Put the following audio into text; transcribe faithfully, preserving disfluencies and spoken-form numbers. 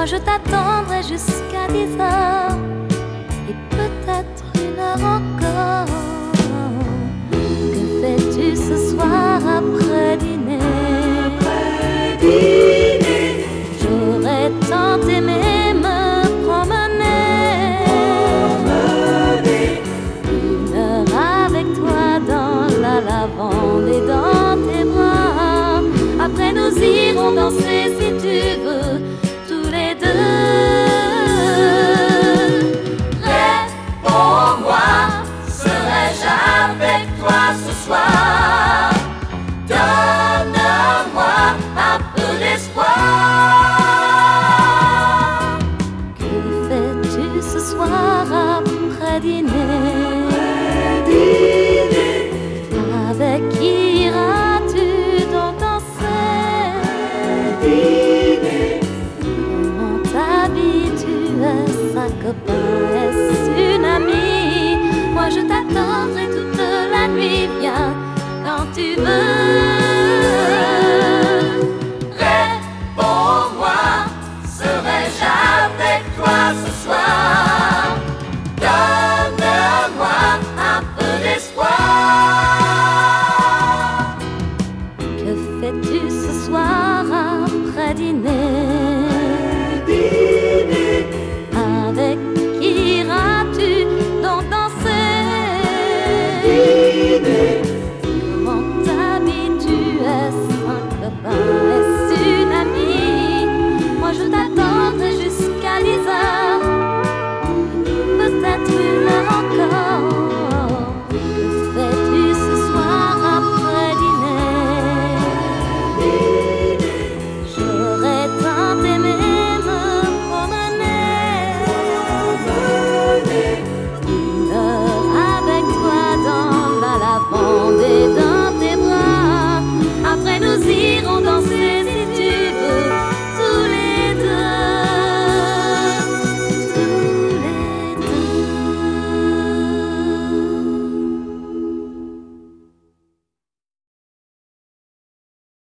Moi je t'attendrai jusqu'à dix heures et peut-être une heure encore. Que fais-tu ce soir après dîner? Après dîner, j'aurais tant aimé me promener, promener. Une heure avec toi dans la lavande et dans tes bras. Après nous irons danser si tu veux, tous les deux. Réponds-moi, serai-je avec toi ce soir? Donne-moi un peu d'espoir. Que fais-tu ce soir après dîner?